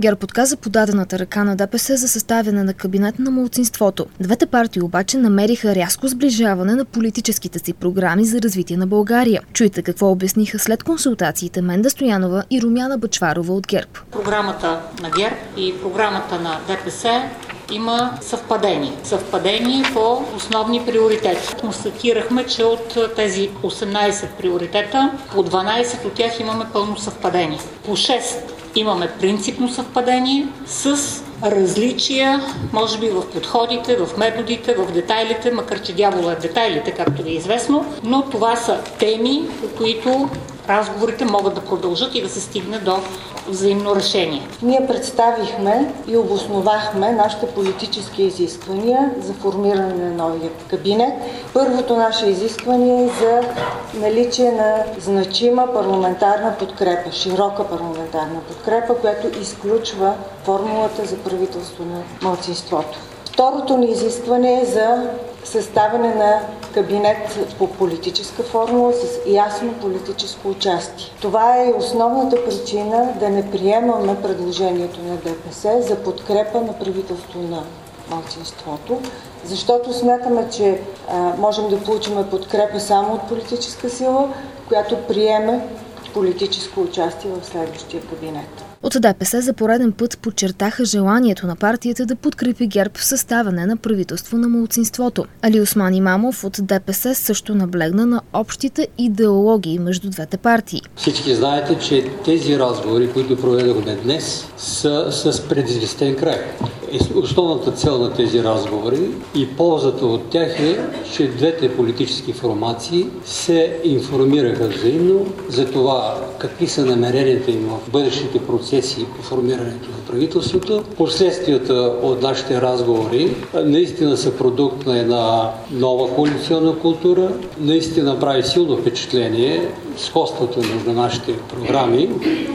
ГЕРБ отказа подадената ръка на ДПС за съставяне на кабинет на малцинството. Двете партии обаче намериха рязко сближаване на политическите си програми за развитие на България. Чуйте какво обясниха след консултациите Менда Стоянова и Румяна Бъчварова от ГЕРБ. Програмата на ГЕРБ и програмата на ДПС има съвпадение. Съвпадение по основни приоритети. Констатирахме, че от тези 18 приоритета, по 12 от тях имаме пълно съвпадение. По 6 имаме принципно съвпадение с различия, може би в подходите, в методите, в детайлите, макар че дявола е в детайлите, както ви е известно, но това са теми, по които разговорите могат да продължат и да се стигне до взаимно решение. Ние представихме и обосновахме нашите политически изисквания за формиране на новия кабинет. Първото наше изискване е за наличие на значима парламентарна подкрепа, широка парламентарна подкрепа, която изключва формулата за правителство на малцинството. Второто ни изискване е за съставяне на кабинет по политическа формула с ясно политическо участие. Това е основната причина да не приемаме предложението на ДПС за подкрепа на правителство на малцинството, защото смятаме, че можем да получим подкрепа само от политическа сила, която приеме политическо участие в следващия кабинет. От ДПС за пореден път подчертаха желанието на партията да подкрепи ГЕРБ в съставяне на правителство на малцинството. Алиосман Имамов от ДПС също наблегна на общите идеологии между двете партии. Всички знаете, че тези разговори, които проведохме днес, са с предизвестен край. Основната цел на тези разговори и ползата от тях е, че двете политически формации се информираха взаимно за това какви са намеренията им в бъдещите процеси по формирането на правителството. Последствията от нашите разговори наистина са продукт на една нова коалиционна култура. Наистина прави силно впечатление сходството между нашите програми.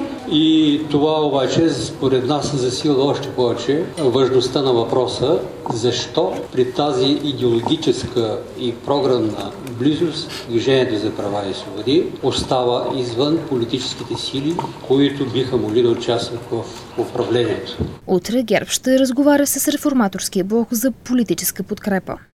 И това обаче според нас засилва още повече важността на въпроса, защо при тази идеологическа и програмна близост Движението за права и свободи остава извън политическите сили, които биха могли да участват в управлението. Утре ГЕРБ ще разговаря с Реформаторския блок за политическа подкрепа.